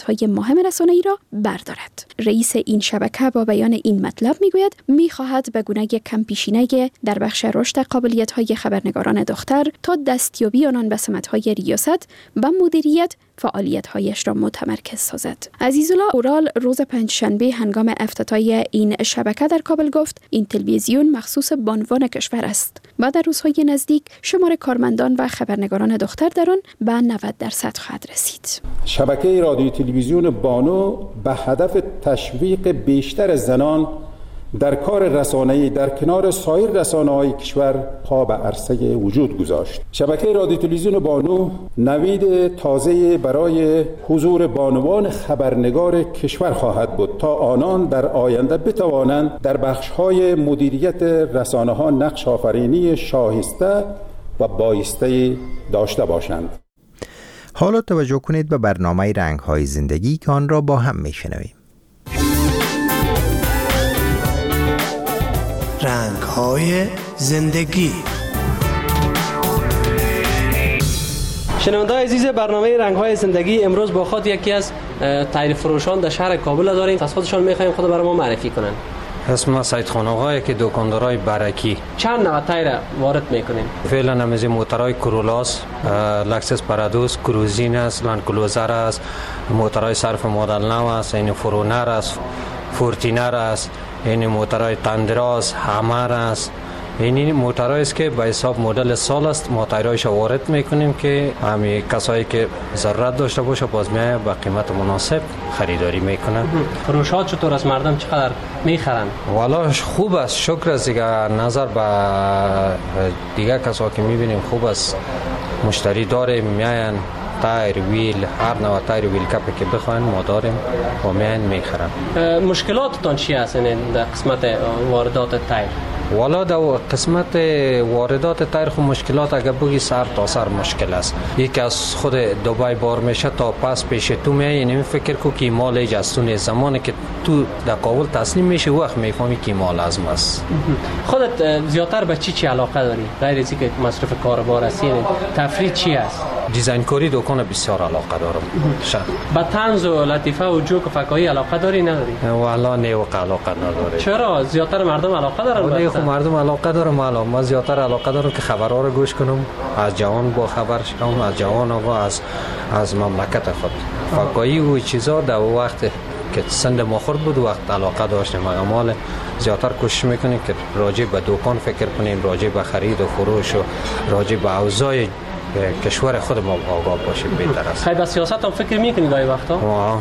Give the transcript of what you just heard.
های مهم رسانه‌ای را بردارد. رئیس این شبکه با بیان این مطلب میگوید می‌خواهد به گونه کم پیشینه در بخش رشد قابلیت‌های خبرنگاران دختر تا دستیابی آنان به سمت‌های ریاست و مدیریت فعالیت‌هایش را متمرکز سازد. عزیزالله اورال روز پنجشنبه هنگام افتتاح این شبکه در کابل گفت این تلویزیون مخصوص بانوان کشور است و در روزهای نزدیک شمار کارمندان و خبرنگاران دختر در آن به 90% خواهد رسید. شبکه رادیو تلویزیون بانو به هدف تشویق بیشتر زنان در کار رسانه‌ای در کنار سایر رسانه‌های کشور پا به عرصه وجود گذاشت. شبکه رادیو تلویزیون بانو نوید تازه برای حضور بانوان خبرنگار کشور خواهد بود تا آنان در آینده بتوانند در بخش‌های مدیریت رسانه‌ها نقش آفرینی شایسته و بایسته داشته باشند. حالا توجه کنید به برنامه رنگ‌های زندگی که آن را با هم می‌شنویم. رنگ‌های زندگی. شنونده‌های عزیز برنامه رنگ‌های زندگی امروز با خود یکی از تایر فروشان در شهر کابل داریم. از خودشان می‌خوایم خود برای ما معرفی کنن. اسم سید خان آقا که دکاندارای برکی. چند نوع تایر وارد میکنین؟ فعلا نمیز موتورای کرولاس، لکسس پارادوس، کروزین است، لند کلوزر است، موتورای صرف مدل 9 است، این فرونر است، فورتینر است، این موتورای تندراس، همر است. این موتورایی است که به حساب مدل سال است. ما تایرایش وارد میکنیم که همین کسایی که ضرورت داشته باشه باز میای با قیمت مناسب خریداری میکنن. فروشات چطور از مردم چقدر میخرن؟ والا خوب است، شکر است دیگه. نظر به دیگه کسا که میبینیم خوب است، مشتری داره، میاین تایر ویل هر نوع تایر ویل کپی که بخواین ما داریم و میاین میخرن. مشکلاتتان چی هست در قسمت واردات تایر؟ والا در قسمت واردات تایر خو مشکلات اگر بگی سر تا سر مشکل است. یکی از خود دبی بار میشه تا پس پیش تو میای، یعنی فکر کو که مال ایجاستون زمانی که تو در کابل تسلیم میشه وقت میفهمی که مال از ماست. خودت زیادتر به چی علاقه داری؟ غیر از اینکه مصرف کاربار هستی تفریح چی است؟ دیزاین کاری دکان بسیار علاقه دارم. به طنز و لطیفه و جوک و فکاهی علاقه داری نداری؟ والا نه و علاقه نداره. چرا زیادتر مردم علاقه دارن؟ مردم علاقه دارم. ما زیادتر علاقه دارم که خبرها رو گوش کنم، از جوان با خبر شوم، از جوان و از مملکت خود. فکاهی و چیزا در وقت که سند ما خورد بود وقت علاقه داشتیم. مال زیادتر کوشش میکنیم که راجع به دکان فکر کنیم، راجع به خرید و فروش و راجع به اوضاع کشور خود ما آگاه باشیم بهتر است. خیلی به سیاست هم فکر میکنید گاهی وقتا؟